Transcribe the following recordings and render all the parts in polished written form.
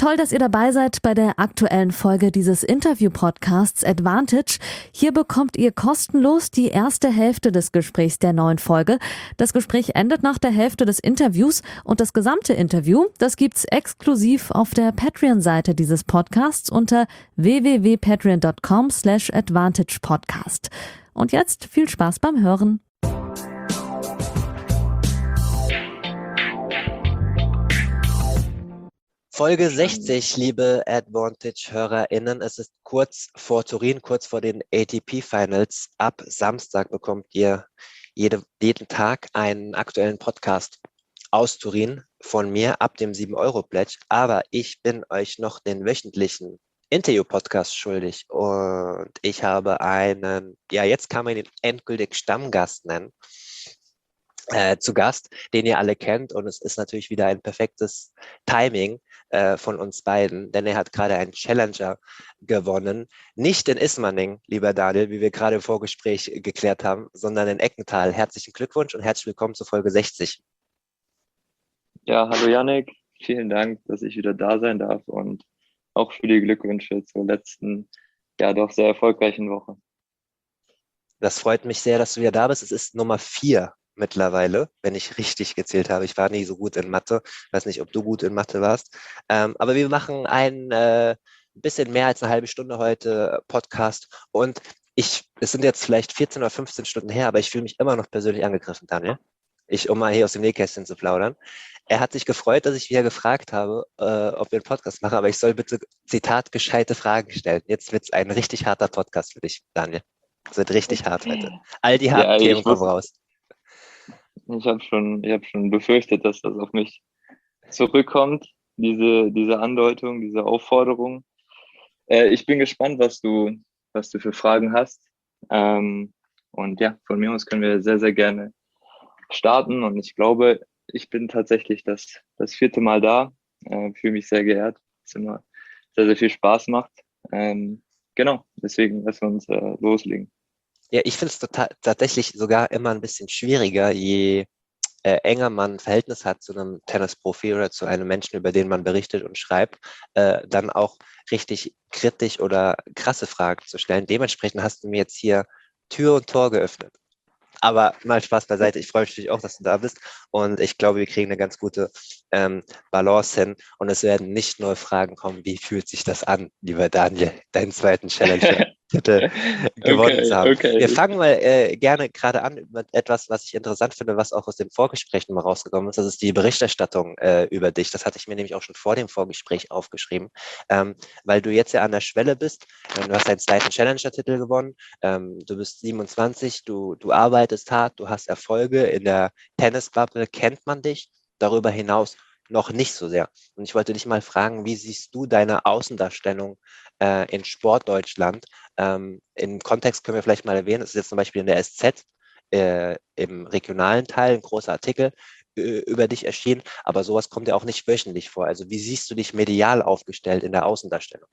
Toll, dass ihr dabei seid bei der aktuellen Folge dieses Interview-Podcasts Advantage. Hier bekommt ihr kostenlos die erste Hälfte des Gesprächs der neuen Folge. Das Gespräch endet nach der Hälfte des Interviews und das gesamte Interview, das gibt's exklusiv auf der Patreon-Seite dieses Podcasts unter www.patreon.com/advantagepodcast. Und jetzt viel Spaß beim Hören. Folge 60, liebe Advantage-HörerInnen. Es ist kurz vor Turin, kurz vor den ATP-Finals. Ab Samstag bekommt ihr jeden Tag einen aktuellen Podcast aus Turin von mir ab dem 7-Euro-Pledge. Aber ich bin euch noch den wöchentlichen Interview-Podcast schuldig. Und ich habe einen, jetzt kann man ihn endgültig Stammgast nennen, zu Gast, den ihr alle kennt. Und es ist natürlich wieder ein perfektes Timing von uns beiden, denn er hat gerade einen Challenger gewonnen. Nicht in Ismaning, lieber Daniel, wie wir gerade im Vorgespräch geklärt haben, sondern in Eckental. Herzlichen Glückwunsch und herzlich willkommen zur Folge 60. Ja, hallo Yannick. Vielen Dank, dass ich wieder da sein darf und auch für die Glückwünsche zur letzten, doch sehr erfolgreichen Woche. Das freut mich sehr, dass du wieder da bist. Es ist Nummer 4 mittlerweile, wenn ich richtig gezählt habe. Ich war nie so gut in Mathe. Ich weiß nicht, ob du gut in Mathe warst. Aber wir machen ein bisschen mehr als eine halbe Stunde heute Podcast. Und es sind jetzt vielleicht 14 oder 15 Stunden her, aber ich fühle mich immer noch persönlich angegriffen, Daniel. Um mal hier aus dem Nähkästchen zu plaudern. Er hat sich gefreut, dass ich wieder gefragt habe, ob wir einen Podcast machen, aber ich soll bitte, Zitat, gescheite Fragen stellen. Jetzt wird es ein richtig harter Podcast für dich, Daniel. Es wird richtig hart heute. All die harten Themen kommen raus. Ich habe schon befürchtet, dass das auf mich zurückkommt, diese Andeutung, diese Aufforderung. Ich bin gespannt, was du für Fragen hast. Und ja, von mir aus können wir sehr, sehr gerne starten. Und ich glaube, ich bin tatsächlich das 4. Mal da. Fühle mich sehr geehrt, dass es immer sehr, sehr viel Spaß macht. Genau, deswegen lassen wir uns loslegen. Ja, ich finde es tatsächlich sogar immer ein bisschen schwieriger, je enger man ein Verhältnis hat zu einem Tennisprofi oder zu einem Menschen, über den man berichtet und schreibt, dann auch richtig kritisch oder krasse Fragen zu stellen. Dementsprechend hast du mir jetzt hier Tür und Tor geöffnet. Aber mal Spaß beiseite. Ich freue mich natürlich auch, dass du da bist. Und ich glaube, wir kriegen eine ganz gute Balance hin. Und es werden nicht nur Fragen kommen, wie fühlt sich das an, lieber Daniel, deinen zweiten Challenger-Titel gewonnen zu haben. Okay. Wir fangen mal gerne gerade an mit etwas, was ich interessant finde, was auch aus dem Vorgespräch nochmal rausgekommen ist. Das ist die Berichterstattung über dich. Das hatte ich mir nämlich auch schon vor dem Vorgespräch aufgeschrieben, weil du jetzt ja an der Schwelle bist. Du hast deinen zweiten Challenger-Titel gewonnen. Du bist 27, du arbeitest hart, du hast Erfolge. In der Tennisbubble kennt man dich. Darüber hinaus noch nicht so sehr. Und ich wollte dich mal fragen, wie siehst du deine Außendarstellung in Sportdeutschland? Im Kontext können wir vielleicht mal erwähnen, das ist jetzt zum Beispiel in der SZ im regionalen Teil ein großer Artikel über dich erschienen, aber sowas kommt ja auch nicht wöchentlich vor. Also wie siehst du dich medial aufgestellt in der Außendarstellung?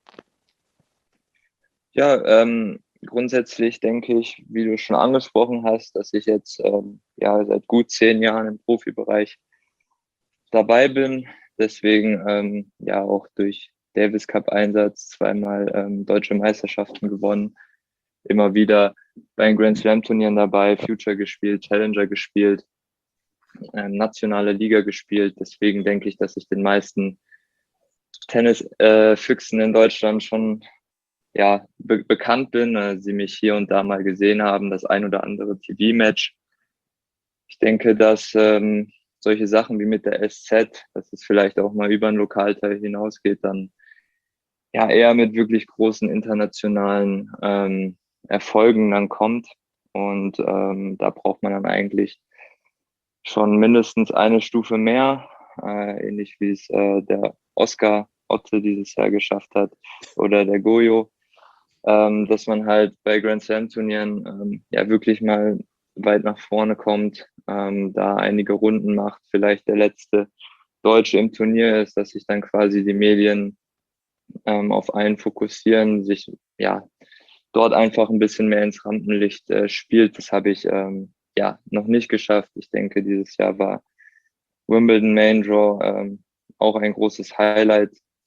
Ja, grundsätzlich denke ich, wie du schon angesprochen hast, dass ich jetzt seit gut 10 Jahren im Profibereich dabei bin. Deswegen auch durch Davis Cup Einsatz zweimal deutsche Meisterschaften gewonnen, immer wieder bei den Grand Slam Turnieren dabei, Future gespielt, Challenger gespielt, nationale Liga gespielt. Deswegen denke ich, dass ich den meisten Tennisfüchsen in Deutschland schon bekannt bin, sie mich hier und da mal gesehen haben, das ein oder andere TV-Match. Ich denke, dass solche Sachen wie mit der SZ, dass es vielleicht auch mal über ein Lokalteil hinausgeht, dann eher mit wirklich großen internationalen Erfolgen dann kommt. Und da braucht man dann eigentlich schon mindestens eine Stufe mehr, ähnlich wie es der Oscar Otte dieses Jahr geschafft hat oder der Gojo, dass man halt bei Grand Slam Turnieren wirklich mal weit nach vorne kommt, da einige Runden macht, vielleicht der letzte Deutsche im Turnier ist, dass sich dann quasi die Medien auf einen fokussieren, sich dort einfach ein bisschen mehr ins Rampenlicht spielt. Das habe ich noch nicht geschafft. Ich denke, dieses Jahr war Wimbledon Main Draw auch ein großes Highlight.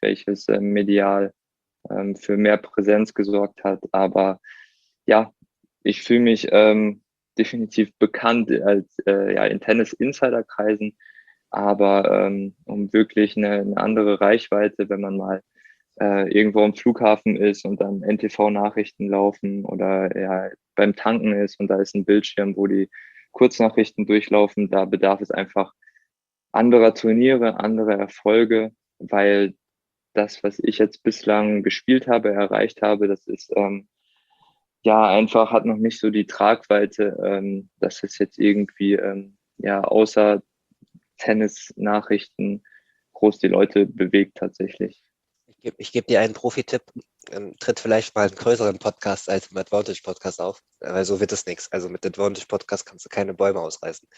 welches medial für mehr Präsenz gesorgt hat. Aber ja, ich fühle mich definitiv bekannt als in Tennis-Insider-Kreisen, aber um wirklich eine andere Reichweite, wenn man mal irgendwo am Flughafen ist und dann NTV-Nachrichten laufen oder ja beim Tanken ist und da ist ein Bildschirm, wo die Kurznachrichten durchlaufen, da bedarf es einfach anderer Turniere, anderer Erfolge, weil das, was ich jetzt bislang gespielt habe, erreicht habe, das ist einfach hat noch nicht so die Tragweite, dass es jetzt irgendwie außer Tennis-Nachrichten groß die Leute bewegt tatsächlich. Ich geb dir einen Profi-Tipp. Tritt vielleicht mal einen größeren Podcast als im Advantage-Podcast auf, weil so wird es nichts. Also mit Advantage-Podcast kannst du keine Bäume ausreißen.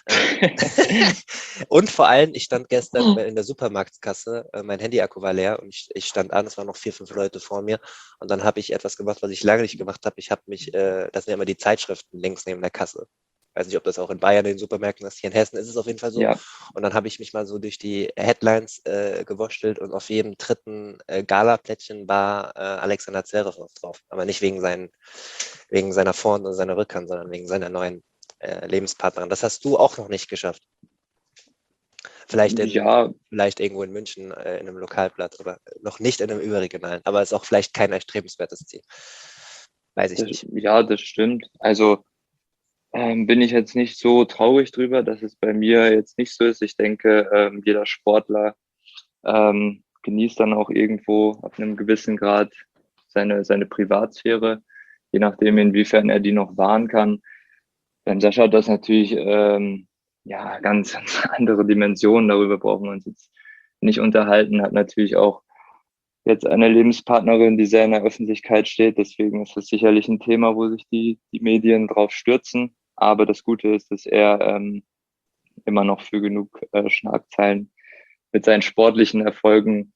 Und vor allem, ich stand gestern in der Supermarktkasse, mein Handy-Akku war leer und ich stand an, es waren noch 4, 5 Leute vor mir und dann habe ich etwas gemacht, was ich lange nicht gemacht habe. Ich habe mich, das sind ja immer die Zeitschriften links neben der Kasse. Weiß nicht, ob das auch in Bayern in den Supermärkten ist. Hier in Hessen ist es auf jeden Fall so. Ja. Und dann habe ich mich mal so durch die Headlines gewurschtelt und auf jedem dritten Gala-Plättchen war Alexander Zverev drauf. Aber nicht wegen seiner Vorhand und seiner Rückhand, sondern wegen seiner neuen Lebenspartnerin. Das hast du auch noch nicht geschafft. Vielleicht irgendwo in München in einem Lokalblatt oder noch nicht in einem überregionalen. Aber ist auch vielleicht kein erstrebenswertes Ziel. Weiß ich nicht. Ja, das stimmt. Also bin ich jetzt nicht so traurig drüber, dass es bei mir jetzt nicht so ist. Ich denke, jeder Sportler genießt dann auch irgendwo auf einem gewissen Grad seine Privatsphäre, je nachdem, inwiefern er die noch wahren kann. Beim Sascha hat das natürlich ganz andere Dimensionen. Darüber brauchen wir uns jetzt nicht unterhalten. Hat natürlich auch jetzt eine Lebenspartnerin, die sehr in der Öffentlichkeit steht. Deswegen ist das sicherlich ein Thema, wo sich die Medien drauf stürzen. Aber das Gute ist, dass er immer noch für genug Schlagzeilen mit seinen sportlichen Erfolgen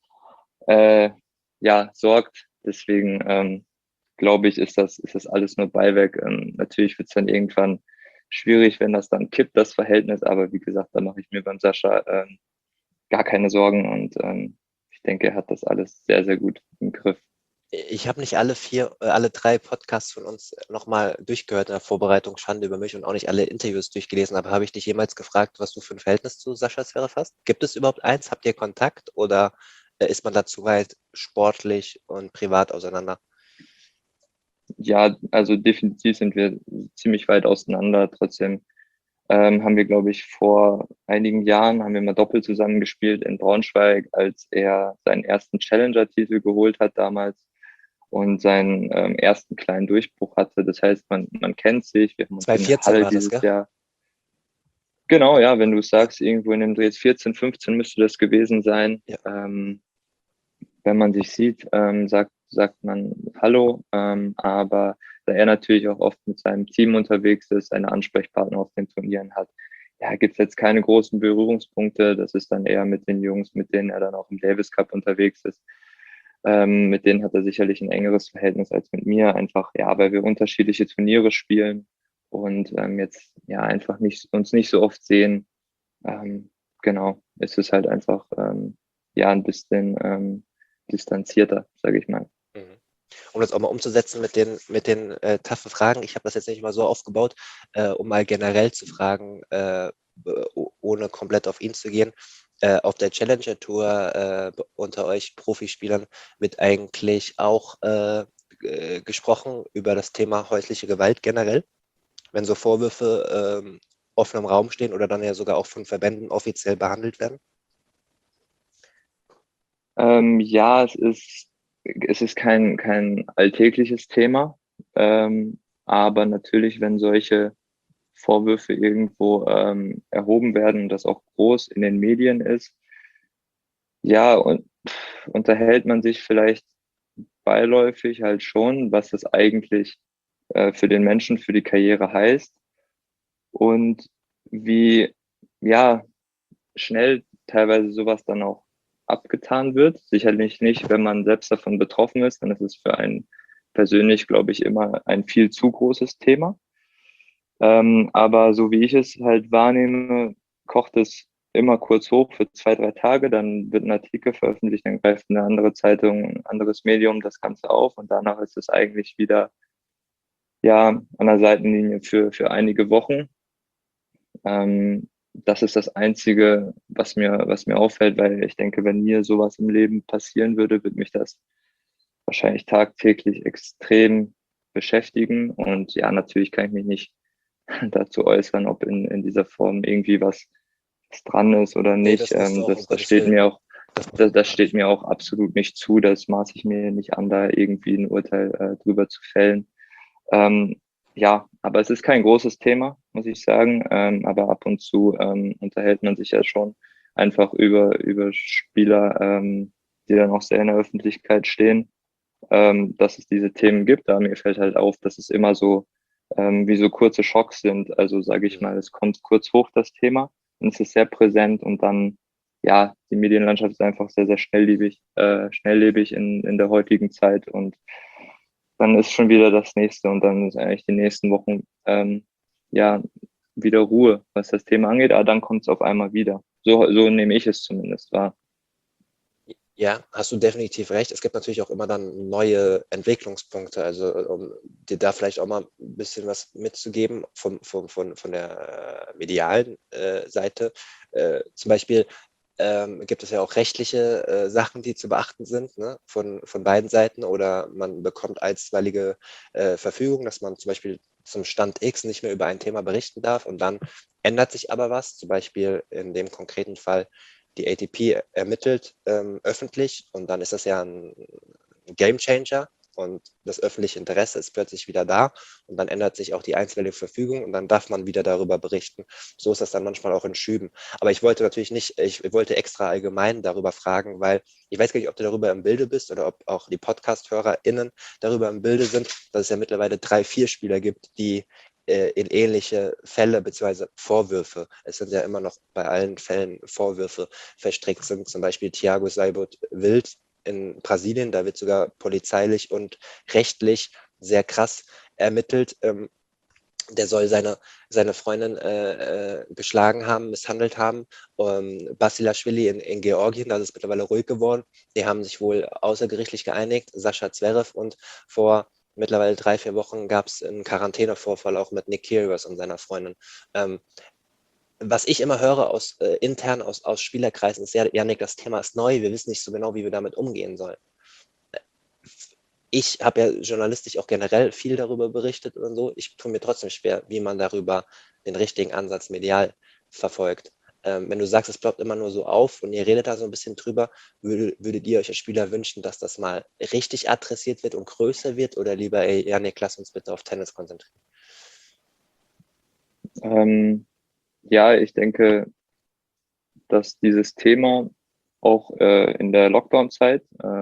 sorgt. Deswegen glaube ich, ist das alles nur Beiwerk. Natürlich wird es dann irgendwann schwierig, wenn das dann kippt, das Verhältnis. Aber wie gesagt, da mache ich mir beim Sascha gar keine Sorgen und ich denke, er hat das alles sehr, sehr gut im Griff. Ich habe nicht alle 3 Podcasts von uns nochmal durchgehört in der Vorbereitung, Schande über mich, und auch nicht alle Interviews durchgelesen, aber habe ich dich jemals gefragt, was du für ein Verhältnis zu Sascha Zverev hast? Gibt es überhaupt eins? Habt ihr Kontakt oder ist man da zu weit sportlich und privat auseinander? Ja, also definitiv sind wir ziemlich weit auseinander. Trotzdem haben wir, glaube ich, vor einigen Jahren haben wir mal doppelt zusammen gespielt in Braunschweig, als er seinen ersten Challenger-Titel geholt hat damals und seinen ersten kleinen Durchbruch hatte. Das heißt, man kennt sich. Wir haben uns in der 2014 Halle war das, dieses gell? Jahr. Genau, ja, wenn du sagst, irgendwo in dem Dreh 14, 15 müsste das gewesen sein. Ja. Wenn man sich sieht, sagt man Hallo, aber da er natürlich auch oft mit seinem Team unterwegs ist, seine Ansprechpartner auf den Turnieren hat, ja, gibt es jetzt keine großen Berührungspunkte. Das ist dann eher mit den Jungs, mit denen er dann auch im Davis Cup unterwegs ist. Mit denen hat er sicherlich ein engeres Verhältnis als mit mir, einfach, ja, weil wir unterschiedliche Turniere spielen und jetzt ja einfach uns nicht so oft sehen. Genau, es ist halt einfach ein bisschen distanzierter, sage ich mal. Um das auch mal umzusetzen mit den taffen Fragen. Ich habe das jetzt nicht mal so aufgebaut, um mal generell zu fragen, ohne komplett auf ihn zu gehen. Auf der Challenger Tour unter euch Profispielern wird eigentlich auch gesprochen über das Thema häusliche Gewalt generell, wenn so Vorwürfe offen im Raum stehen oder dann ja sogar auch von Verbänden offiziell behandelt werden? Ja, es ist kein alltägliches Thema, aber natürlich, wenn solche Vorwürfe irgendwo erhoben werden und das auch groß in den Medien ist, ja, und unterhält man sich vielleicht beiläufig halt schon, was das eigentlich für den Menschen, für die Karriere heißt und wie, ja, schnell teilweise sowas dann auch abgetan wird. Sicherlich nicht, wenn man selbst davon betroffen ist, dann ist es für einen persönlich, glaube ich, immer ein viel zu großes Thema. Aber so wie ich es halt wahrnehme, kocht es immer kurz hoch für 2, 3 Tage, dann wird ein Artikel veröffentlicht, dann greift eine andere Zeitung, ein anderes Medium das Ganze auf und danach ist es eigentlich wieder ja an der Seitenlinie für einige Wochen. Das ist das Einzige, was mir auffällt, weil ich denke, wenn mir sowas im Leben passieren würde, würde mich das wahrscheinlich tagtäglich extrem beschäftigen. Und ja, natürlich kann ich mich nicht dazu äußern, ob in dieser Form irgendwie was dran ist oder Nee, nicht. das musst du auch, um Das Gottes steht Willen. mir auch, Das musst du das gar steht nicht. mir auch absolut nicht zu. Das maße ich mir nicht an, da irgendwie ein Urteil drüber zu fällen. Ähm, ja, aber es ist kein großes Thema, muss ich sagen. Aber ab und zu unterhält man sich ja schon einfach über Spieler, die dann auch sehr in der Öffentlichkeit stehen, dass es diese Themen gibt. Aber mir fällt halt auf, dass es immer so wie so kurze Schocks sind. Also sage ich Mhm. mal, es kommt kurz hoch, das Thema, und es ist sehr präsent und dann, ja, die Medienlandschaft ist einfach sehr, sehr schnelllebig in der heutigen Zeit und dann ist schon wieder das nächste und dann ist eigentlich die nächsten Wochen ja wieder Ruhe, was das Thema angeht, aber dann kommt es auf einmal wieder. So nehme ich es zumindest wahr. Ja, hast du definitiv recht. Es gibt natürlich auch immer dann neue Entwicklungspunkte. Also um dir da vielleicht auch mal ein bisschen was mitzugeben von der medialen Seite. Zum Beispiel gibt es ja auch rechtliche Sachen, die zu beachten sind, ne? Von beiden Seiten. Oder man bekommt einstweilige Verfügung, dass man zum Beispiel zum Stand X nicht mehr über ein Thema berichten darf. Und dann ändert sich aber was. Zum Beispiel in dem konkreten Fall die ATP ermittelt öffentlich und dann ist das ja ein Game Changer und das öffentliche Interesse ist plötzlich wieder da und dann ändert sich auch die einstweilige Verfügung und dann darf man wieder darüber berichten. So ist das dann manchmal auch in Schüben. Aber ich wollte natürlich nicht, ich wollte extra allgemein darüber fragen, weil ich weiß gar nicht, ob du darüber im Bilde bist oder ob auch die Podcast-HörerInnen darüber im Bilde sind, dass es ja mittlerweile 3, 4 Spieler gibt, die in ähnliche Fälle bzw. Vorwürfe, es sind ja immer noch bei allen Fällen Vorwürfe verstrickt sind, zum Beispiel Thiago Seibold Wild in Brasilien, da wird sogar polizeilich und rechtlich sehr krass ermittelt. Der soll seine Freundin geschlagen haben, misshandelt haben. Basilashvili in Georgien, da ist es mittlerweile ruhig geworden. Die haben sich wohl außergerichtlich geeinigt, Sascha Zverev. Und vor mittlerweile 3, 4 Wochen gab es einen Quarantänevorfall auch mit Nick Kyrgios und seiner Freundin. Ähm, Was ich immer höre intern aus Spielerkreisen ist, ja, Janik, das Thema ist neu, wir wissen nicht so genau, wie wir damit umgehen sollen. Ich habe ja journalistisch auch generell viel darüber berichtet und so. Ich tue mir trotzdem schwer, wie man darüber den richtigen Ansatz medial verfolgt. Wenn du sagst, es ploppt immer nur so auf und ihr redet da so ein bisschen drüber, würdet ihr euch als Spieler wünschen, dass das mal richtig adressiert wird und größer wird oder lieber, ey, Janik, lass uns bitte auf Tennis konzentrieren? Ähm, ja, ich denke, dass dieses Thema auch in der Lockdown-Zeit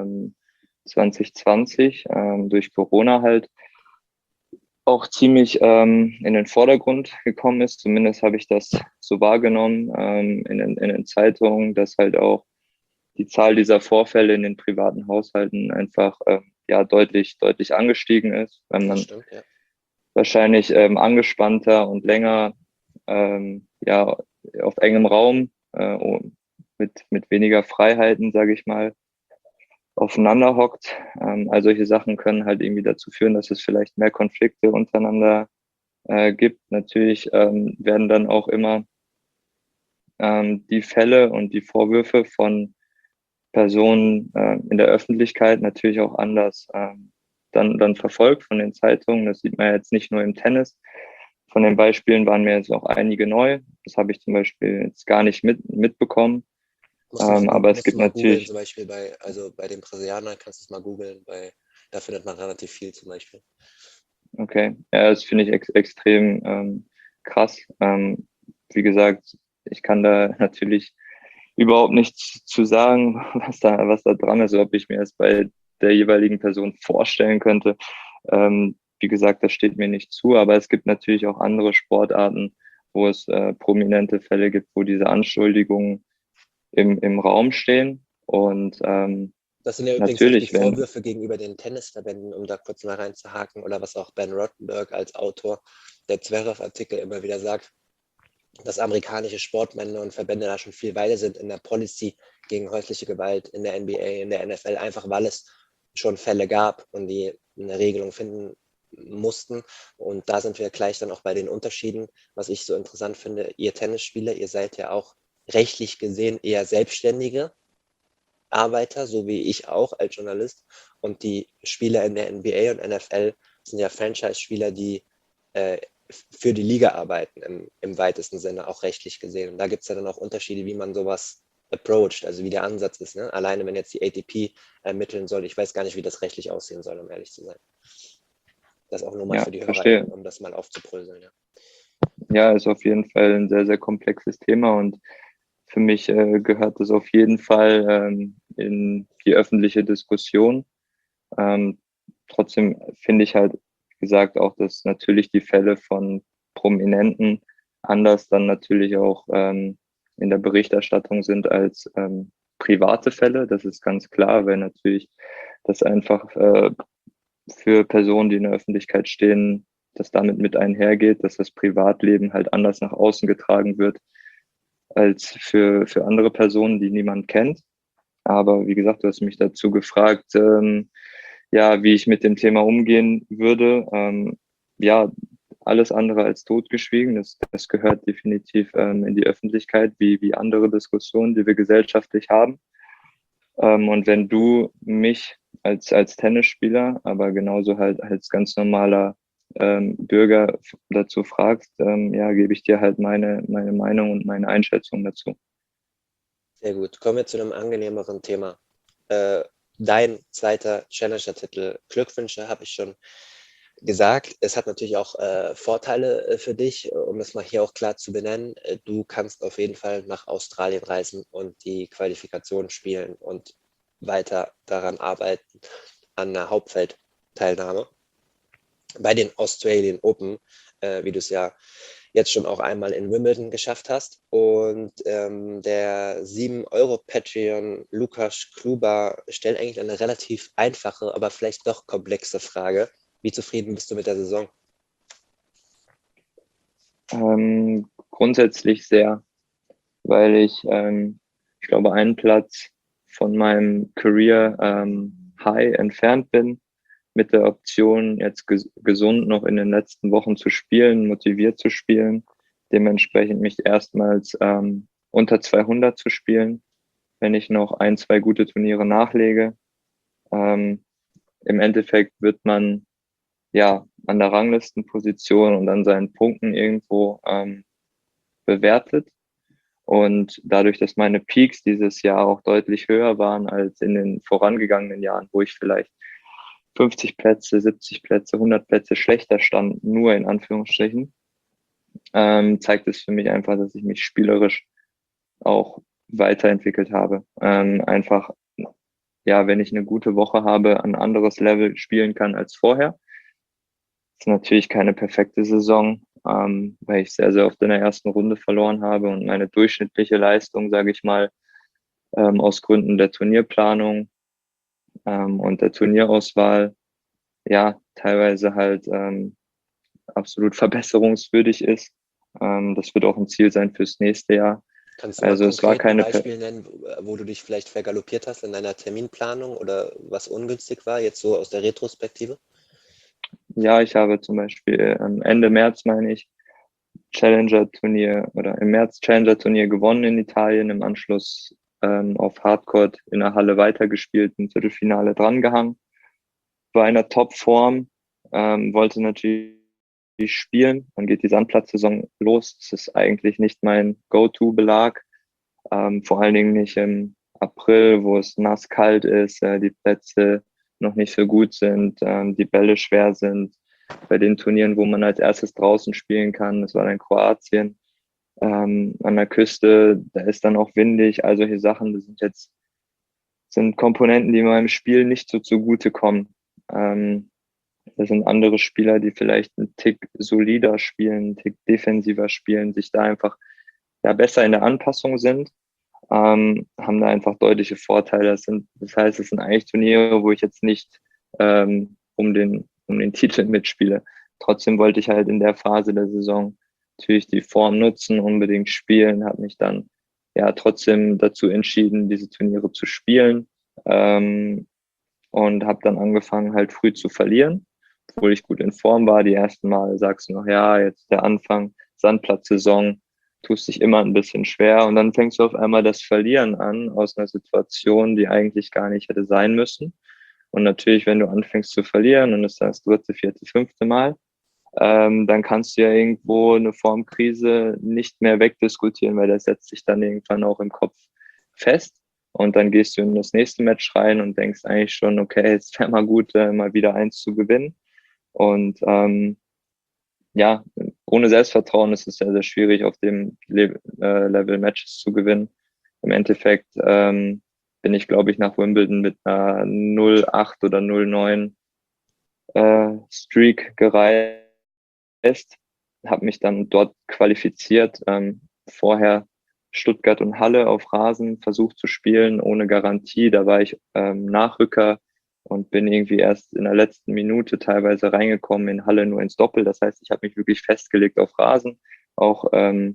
2020 durch Corona halt auch ziemlich in den Vordergrund gekommen ist. Zumindest habe ich das so wahrgenommen in den Zeitungen, dass halt auch die Zahl dieser Vorfälle in den privaten Haushalten einfach ja deutlich angestiegen ist, wenn Das man stimmt, ja. wahrscheinlich angespannter und länger ja auf engem Raum mit weniger Freiheiten, sage ich mal, aufeinander hockt. All solche Sachen können halt irgendwie dazu führen, dass es vielleicht mehr Konflikte untereinander gibt. Natürlich werden dann auch immer die Fälle und die Vorwürfe von Personen in der Öffentlichkeit natürlich auch anders dann verfolgt von den Zeitungen. Das sieht man ja jetzt nicht nur im Tennis. Von den Beispielen waren mir jetzt auch einige neu. Das habe ich zum Beispiel jetzt gar nicht mitbekommen. Aber es Musst du gibt mal googeln, natürlich, zum Beispiel bei den Brasilianern kannst du es mal googeln, da findet man relativ viel zum Beispiel. okay, ja, das finde ich extrem krass. Wie gesagt, ich kann da natürlich überhaupt nichts zu sagen, was da dran ist, ob ich mir das bei der jeweiligen Person vorstellen könnte. Wie gesagt, das steht mir nicht zu, aber es gibt natürlich auch andere Sportarten, wo es prominente Fälle gibt, wo diese Anschuldigungen im Raum stehen. Und Das sind ja übrigens auch die natürlich, wenn, Vorwürfe gegenüber den Tennisverbänden, um da kurz mal reinzuhaken, oder was auch Ben Rottenberg als Autor der Zverev-Artikel immer wieder sagt. dass amerikanische Sportmänner und Verbände da schon viel weiter sind in der Policy gegen häusliche Gewalt in der NBA, in der NFL, einfach weil es schon Fälle gab und die eine Regelung finden mussten. Und da sind wir gleich dann auch bei den Unterschieden, was ich so interessant finde. Ihr Tennisspieler, ihr seid ja auch rechtlich gesehen eher Selbstständige Arbeiter, so wie ich auch als Journalist. Und die Spieler in der NBA und NFL sind ja Franchise-Spieler, die für die Liga arbeiten, im weitesten Sinne, auch rechtlich gesehen. Und da gibt es ja dann auch Unterschiede, wie man sowas approacht, also wie der Ansatz ist. Ne? Alleine, wenn jetzt die ATP ermitteln soll, ich weiß gar nicht, wie das rechtlich aussehen soll, um ehrlich zu sein. Das auch nur mal Ja, für die verstehe. Hörer, um das mal aufzubröseln. Ja. Ja, ist auf jeden Fall ein sehr, sehr komplexes Thema und für mich gehört das auf jeden Fall in die öffentliche Diskussion. Ähm, Trotzdem finde ich halt, wie gesagt, auch, dass natürlich die Fälle von Prominenten anders dann natürlich auch in der Berichterstattung sind als private Fälle. Das ist ganz klar, weil natürlich das einfach für Personen, die in der Öffentlichkeit stehen, das damit mit einhergeht, dass das Privatleben halt anders nach außen getragen wird als für andere Personen, die niemand kennt. Aber wie gesagt, du hast mich dazu gefragt, ja, wie ich mit dem Thema umgehen würde. Ja, alles andere als totgeschwiegen. Das gehört definitiv in die Öffentlichkeit, wie andere Diskussionen, die wir gesellschaftlich haben. Und wenn du mich als Tennisspieler, aber genauso halt als ganz normaler Bürger dazu fragst, ja, gebe ich dir halt meine Meinung und meine Einschätzung dazu. Sehr gut. Kommen wir zu einem angenehmeren Thema. Dein zweiter Challenger-Titel. Glückwünsche habe ich schon gesagt. Es hat natürlich auch Vorteile für dich, um das mal hier auch klar zu benennen. Du kannst auf jeden Fall nach Australien reisen und die Qualifikation spielen und weiter daran arbeiten, an der Hauptfeldteilnahme bei den Australian Open, wie du es ja jetzt schon auch einmal in Wimbledon geschafft hast. Und der 7-Euro-Patreon Lukas Kluber stellt eigentlich eine relativ einfache, aber vielleicht doch komplexe Frage. Wie zufrieden bist du mit der Saison? Grundsätzlich sehr, weil ich glaube, einen Platz von meinem Career High entfernt bin, mit der Option, jetzt gesund noch in den letzten Wochen zu spielen, motiviert zu spielen, dementsprechend mich erstmals unter 200 zu spielen, wenn ich noch ein, zwei gute Turniere nachlege. Im Endeffekt wird man ja an der Ranglistenposition und an seinen Punkten irgendwo bewertet. Und dadurch, dass meine Peaks dieses Jahr auch deutlich höher waren als in den vorangegangenen Jahren, wo ich vielleicht 50 Plätze, 70 Plätze, 100 Plätze schlechter stand, nur in Anführungsstrichen, zeigt es für mich einfach, dass ich mich spielerisch auch weiterentwickelt habe. Einfach, ja, wenn ich eine gute Woche habe, ein anderes Level spielen kann als vorher. Ist natürlich keine perfekte Saison, weil ich sehr, sehr oft in der ersten Runde verloren habe und meine durchschnittliche Leistung, sage ich mal, aus Gründen der Turnierplanung und der Turnierauswahl, ja, teilweise halt absolut verbesserungswürdig ist. Das wird auch ein Ziel sein fürs nächste Jahr. Kannst du mal Also es war konkret ein keine, Beispiel nennen, wo du dich vielleicht vergaloppiert hast in deiner Terminplanung oder was ungünstig war, jetzt so aus der Retrospektive? ja, ich habe zum Beispiel Ende März, meine ich, Challenger-Turnier oder im März Challenger-Turnier gewonnen in Italien, im Anschluss auf Hardcourt in der Halle weitergespielt, im Viertelfinale drangehangen, war in einer Top-Form, wollte natürlich spielen. Dann geht die Sandplatzsaison los. Das ist eigentlich nicht mein Go-To-Belag, vor allen Dingen nicht im April, wo es nass kalt ist, die Plätze noch nicht so gut sind, die Bälle schwer sind. Bei den Turnieren, wo man als erstes draußen spielen kann, das war dann Kroatien, an der Küste, da ist dann auch windig, all solche Sachen, sind Komponenten, die meinem Spiel nicht so zugute kommen. Das sind andere Spieler, die vielleicht einen Tick solider spielen, einen Tick defensiver spielen, sich da einfach ja, besser in der Anpassung sind, haben da einfach deutliche Vorteile. Das heißt, es sind eigentlich Turniere, wo ich jetzt nicht um den Titel mitspiele. Trotzdem wollte ich halt in der Phase der Saison natürlich die Form nutzen, unbedingt spielen, habe mich dann ja trotzdem dazu entschieden, diese Turniere zu spielen, und habe dann angefangen halt früh zu verlieren, obwohl ich gut in Form war. Die ersten Mal sagst du noch, ja, jetzt der Anfang, Sandplatzsaison, tust dich immer ein bisschen schwer und dann fängst du auf einmal das Verlieren an aus einer Situation, die eigentlich gar nicht hätte sein müssen. Und natürlich, wenn du anfängst zu verlieren und es ist das dritte, vierte, fünfte Mal, dann kannst du ja irgendwo eine Formkrise nicht mehr wegdiskutieren, weil das setzt sich dann irgendwann auch im Kopf fest. Und dann gehst du in das nächste Match rein und denkst eigentlich schon, okay, es wäre mal gut, mal wieder eins zu gewinnen. Und ja, ohne Selbstvertrauen ist es sehr, sehr schwierig, auf dem Level Matches zu gewinnen. Im Endeffekt bin ich, glaube ich, nach Wimbledon mit einer 0,8 oder 0,9 Streak gereist, habe mich dann dort qualifiziert. Vorher Stuttgart und Halle auf Rasen versucht zu spielen, ohne Garantie. Da war ich Nachrücker und bin irgendwie erst in der letzten Minute teilweise reingekommen, in Halle nur ins Doppel. Das heißt, ich habe mich wirklich festgelegt auf Rasen, auch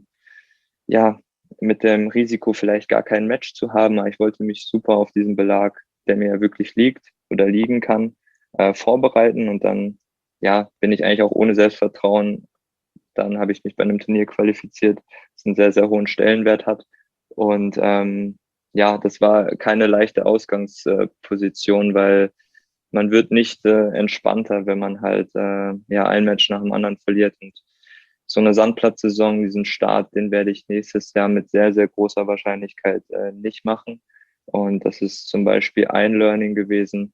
ja mit dem Risiko vielleicht gar kein Match zu haben. Aber ich wollte mich super auf diesen Belag, der mir wirklich liegt oder liegen kann, vorbereiten. Und dann ja bin ich eigentlich auch ohne Selbstvertrauen. Dann habe ich mich bei einem Turnier qualifiziert, das einen sehr, sehr hohen Stellenwert hat. Und ja, das war keine leichte Ausgangsposition, weil man wird nicht entspannter, wenn man halt ja ein Match nach dem anderen verliert. Und so eine Sandplatzsaison, diesen Start, den werde ich nächstes Jahr mit sehr, sehr großer Wahrscheinlichkeit nicht machen. Und das ist zum Beispiel ein Learning gewesen.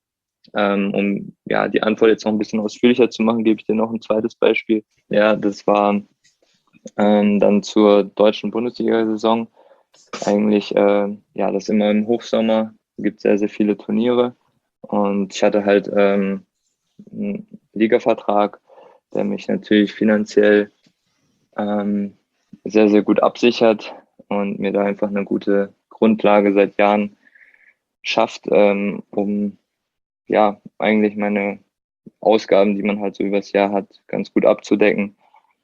Um ja die Antwort jetzt noch ein bisschen ausführlicher zu machen, gebe ich dir noch ein zweites Beispiel. Ja, das war dann zur deutschen Bundesliga-Saison. Eigentlich, ja, das ist immer im Hochsommer, gibt sehr, sehr viele Turniere. Und ich hatte halt einen Ligavertrag, der mich natürlich finanziell sehr, sehr gut absichert und mir da einfach eine gute Grundlage seit Jahren schafft, um ja eigentlich meine Ausgaben, die man halt so übers Jahr hat, ganz gut abzudecken.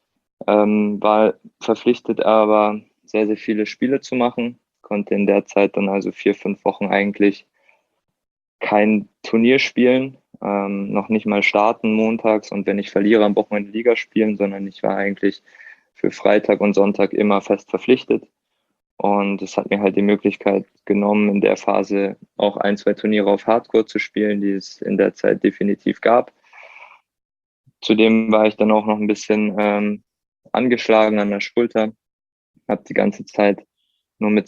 War verpflichtet aber sehr, sehr viele Spiele zu machen, konnte in der Zeit dann also 4, 5 Wochen eigentlich kein Turnier spielen, noch nicht mal starten montags und wenn ich verliere, am Wochenende Liga spielen, sondern ich war eigentlich für Freitag und Sonntag immer fest verpflichtet. Und es hat mir halt die Möglichkeit genommen, in der Phase auch ein, zwei Turniere auf Hardcore zu spielen, die es in der Zeit definitiv gab. Zudem war ich dann auch noch ein bisschen angeschlagen an der Schulter, habe die ganze Zeit nur mit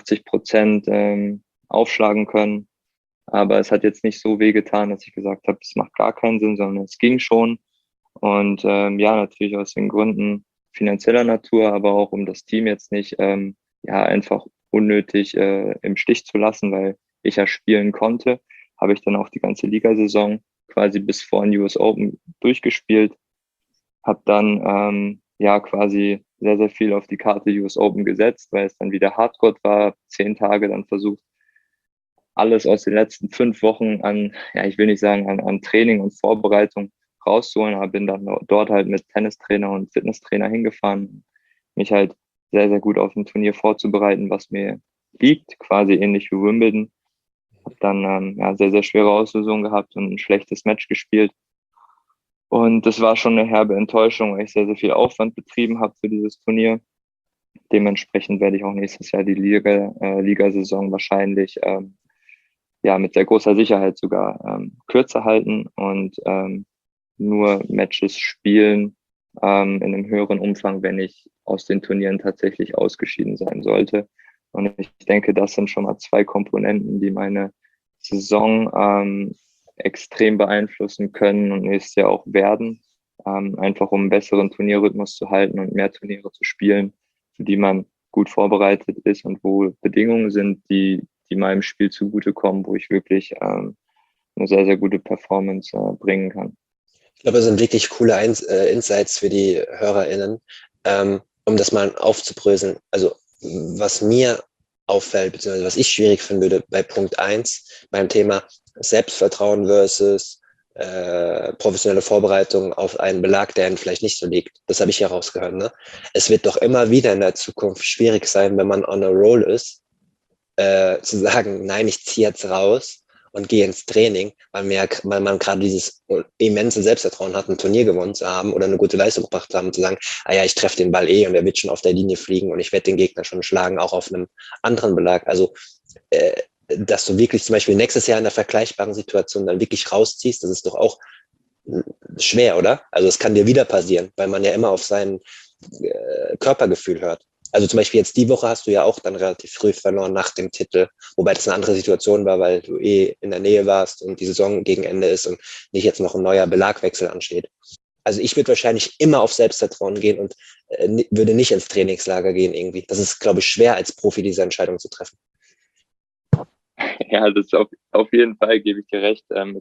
70-80% aufschlagen können. Aber es hat jetzt nicht so wehgetan, dass ich gesagt habe, es macht gar keinen Sinn, sondern es ging schon. Und ja, natürlich aus den Gründen finanzieller Natur, aber auch um das Team jetzt nicht ja einfach unnötig im Stich zu lassen, weil ich ja spielen konnte, habe ich dann auch die ganze Ligasaison quasi bis vor den US Open durchgespielt, habe dann ja quasi sehr, sehr viel auf die Karte US Open gesetzt, weil es dann wieder Hardcore war, 10 Tage dann versucht, alles aus den letzten 5 Wochen an, ja, ich will nicht sagen an Training und Vorbereitung rauszuholen, aber bin dann dort halt mit Tennistrainer und Fitnesstrainer hingefahren, mich halt sehr, sehr gut auf ein Turnier vorzubereiten, was mir liegt, quasi ähnlich wie Wimbledon. Habe dann ja, sehr, sehr schwere Auslösung gehabt und ein schlechtes Match gespielt. Und das war schon eine herbe Enttäuschung, weil ich sehr, sehr viel Aufwand betrieben habe für dieses Turnier. Dementsprechend werde ich auch nächstes Jahr die Ligasaison wahrscheinlich ja mit sehr großer Sicherheit sogar kürzer halten und nur Matches spielen in einem höheren Umfang, wenn ich aus den Turnieren tatsächlich ausgeschieden sein sollte. Und ich denke, das sind schon mal 2 Komponenten, die meine Saison extrem beeinflussen können und nächstes Jahr auch werden, einfach um einen besseren Turnierrhythmus zu halten und mehr Turniere zu spielen, für die man gut vorbereitet ist und wo Bedingungen sind, die meinem Spiel zugutekommen, wo ich wirklich eine sehr, sehr gute Performance bringen kann. Ich glaube, das sind wirklich coole Insights für die HörerInnen, um das mal aufzubröseln. Also was mir auffällt, beziehungsweise was ich schwierig finden würde bei Punkt 1, beim Thema Selbstvertrauen versus professionelle Vorbereitung auf einen Belag, der ihnen vielleicht nicht so liegt. Das habe ich ja rausgehört. Ne? Es wird doch immer wieder in der Zukunft schwierig sein, wenn man on a roll ist, zu sagen, nein, ich ziehe jetzt raus und gehe ins Training, weil man gerade dieses immense Selbstvertrauen hat, ein Turnier gewonnen zu haben oder eine gute Leistung gebracht zu haben, zu sagen, ah ja, ich treffe den Ball und er wird schon auf der Linie fliegen und ich werde den Gegner schon schlagen, auch auf einem anderen Belag. Also, dass du wirklich zum Beispiel nächstes Jahr in einer vergleichbaren Situation dann wirklich rausziehst, das ist doch auch schwer, oder? Also es kann dir wieder passieren, weil man ja immer auf sein Körpergefühl hört. Also zum Beispiel jetzt die Woche hast du ja auch dann relativ früh verloren nach dem Titel, wobei das eine andere Situation war, weil du in der Nähe warst und die Saison gegen Ende ist und nicht jetzt noch ein neuer Belagwechsel ansteht. Also ich würde wahrscheinlich immer auf Selbstvertrauen gehen und würde nicht ins Trainingslager gehen irgendwie. Das ist, glaube ich, schwer als Profi, diese Entscheidung zu treffen. Ja, das ist auf jeden Fall, gebe ich dir recht.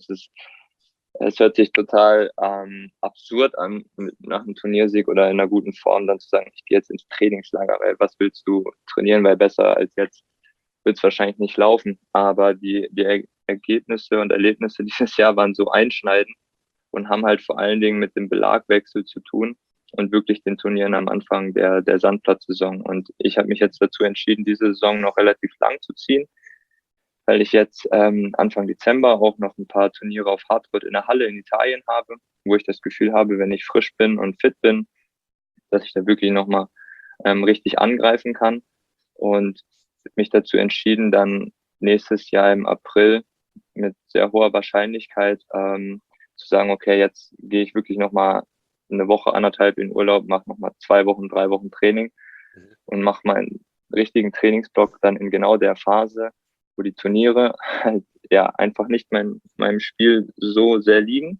Es hört sich total absurd an, nach einem Turniersieg oder in einer guten Form dann zu sagen, ich gehe jetzt ins Trainingslager, weil was willst du trainieren, weil besser als jetzt wird es wahrscheinlich nicht laufen. Aber die Ergebnisse und Erlebnisse dieses Jahr waren so einschneidend und haben halt vor allen Dingen mit dem Belagwechsel zu tun und wirklich den Turnieren am Anfang der Sandplatzsaison. Und ich habe mich jetzt dazu entschieden, diese Saison noch relativ lang zu ziehen, weil ich jetzt Anfang Dezember auch noch ein paar Turniere auf Hardcourt in der Halle in Italien habe, wo ich das Gefühl habe, wenn ich frisch bin und fit bin, dass ich da wirklich nochmal richtig angreifen kann. Und mich dazu entschieden, dann nächstes Jahr im April mit sehr hoher Wahrscheinlichkeit zu sagen, okay, jetzt gehe ich wirklich nochmal eine Woche, anderthalb in Urlaub, mache nochmal 2 Wochen, 3 Wochen Training und mache meinen richtigen Trainingsblock dann in genau der Phase, wo die Turniere halt ja einfach nicht meinem Spiel so sehr liegen.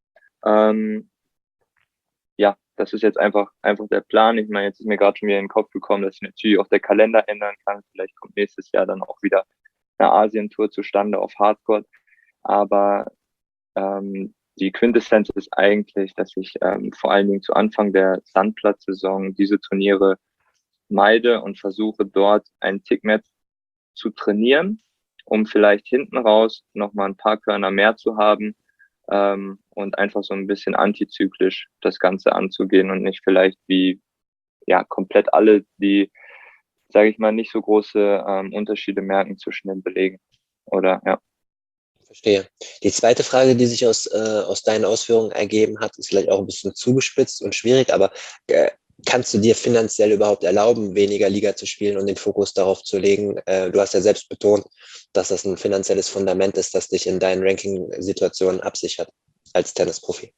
Ja, das ist jetzt einfach der Plan. Ich meine, jetzt ist mir gerade schon wieder in den Kopf gekommen, dass ich natürlich auch der Kalender ändern kann. Vielleicht kommt nächstes Jahr dann auch wieder eine Asientour zustande auf Hardcourt. Aber die Quintessenz ist eigentlich, dass ich vor allen Dingen zu Anfang der Sandplatzsaison diese Turniere meide und versuche dort einen Tick mehr zu trainieren, um vielleicht hinten raus nochmal ein paar Körner mehr zu haben und einfach so ein bisschen antizyklisch das Ganze anzugehen und nicht vielleicht wie ja komplett alle, die, sage ich mal, nicht so große Unterschiede merken zwischen den Belegen. Oder ja. Verstehe. Die zweite Frage, die sich aus deinen Ausführungen ergeben hat, ist vielleicht auch ein bisschen zugespitzt und schwierig, aber kannst du dir finanziell überhaupt erlauben, weniger Liga zu spielen und den Fokus darauf zu legen? Du hast ja selbst betont, dass das ein finanzielles Fundament ist, das dich in deinen Ranking-Situationen absichert als Tennisprofi.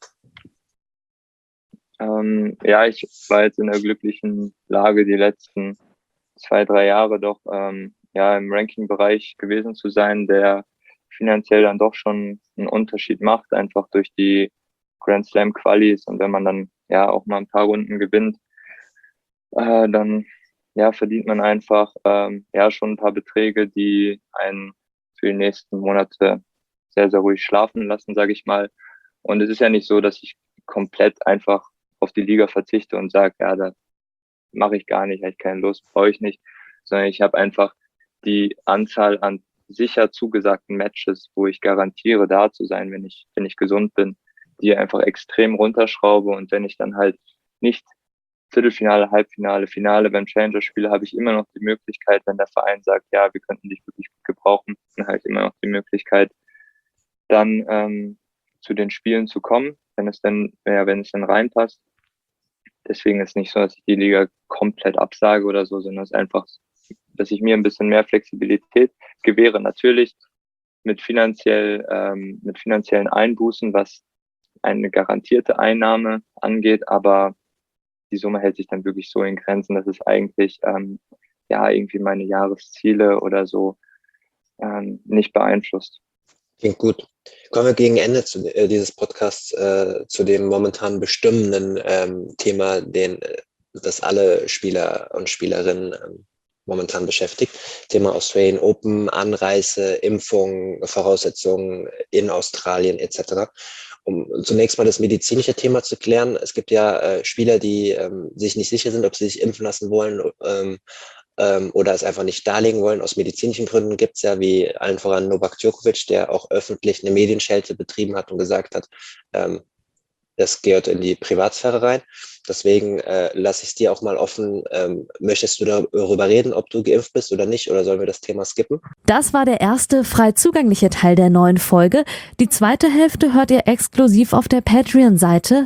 Ja, ich war jetzt in der glücklichen Lage, die letzten 2, 3 Jahre doch ja im Ranking-Bereich gewesen zu sein, der finanziell dann doch schon einen Unterschied macht, einfach durch die Grand Slam Qualis und wenn man dann ja auch mal ein paar Runden gewinnt, dann ja verdient man einfach ja schon ein paar Beträge, die einen für die nächsten Monate sehr, sehr ruhig schlafen lassen, sage ich mal. Und es ist ja nicht so, dass ich komplett einfach auf die Liga verzichte und sage, ja, das mache ich gar nicht, habe ich keine Lust, brauche ich nicht, sondern ich habe einfach die Anzahl an sicher zugesagten Matches, wo ich garantiere, da zu sein, wenn ich gesund bin, die einfach extrem runterschraube und wenn ich dann halt nicht Viertelfinale, Halbfinale, Finale beim Challenger spiele, habe ich immer noch die Möglichkeit, wenn der Verein sagt, ja, wir könnten dich wirklich gut gebrauchen, dann halt immer noch die Möglichkeit, dann zu den Spielen zu kommen, wenn es dann reinpasst. Deswegen ist es nicht so, dass ich die Liga komplett absage oder so, sondern es ist einfach, dass ich mir ein bisschen mehr Flexibilität gewähre. Natürlich mit mit finanziellen Einbußen, was eine garantierte Einnahme angeht, aber die Summe hält sich dann wirklich so in Grenzen, dass es eigentlich ja irgendwie meine Jahresziele oder so nicht beeinflusst. Klingt gut. Kommen wir gegen Ende dieses Podcasts zu dem momentan bestimmenden Thema, das alle Spieler und Spielerinnen momentan beschäftigt. Thema Australian Open, Anreise, Impfung, Voraussetzungen in Australien etc. Um zunächst mal das medizinische Thema zu klären. Es gibt ja Spieler, die sich nicht sicher sind, ob sie sich impfen lassen wollen oder es einfach nicht darlegen wollen. Aus medizinischen Gründen gibt es ja wie allen voran Novak Djokovic, der auch öffentlich eine Medienschelte betrieben hat und gesagt hat, das gehört in die Privatsphäre rein. Deswegen lasse ich es dir auch mal offen. Möchtest du darüber reden, ob du geimpft bist oder nicht, oder sollen wir das Thema skippen? Das war der erste frei zugängliche Teil der neuen Folge. Die zweite Hälfte hört ihr exklusiv auf der Patreon-Seite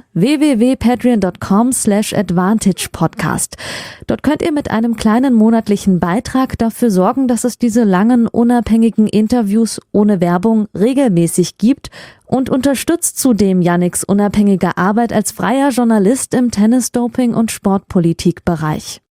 www.patreon.com/advantagepodcast. Dort könnt ihr mit einem kleinen monatlichen Beitrag dafür sorgen, dass es diese langen, unabhängigen Interviews ohne Werbung regelmäßig gibt und unterstützt zudem Yannicks unabhängige Arbeit als freier Journalist im Tennis-Doping- und Sportpolitik-Bereich.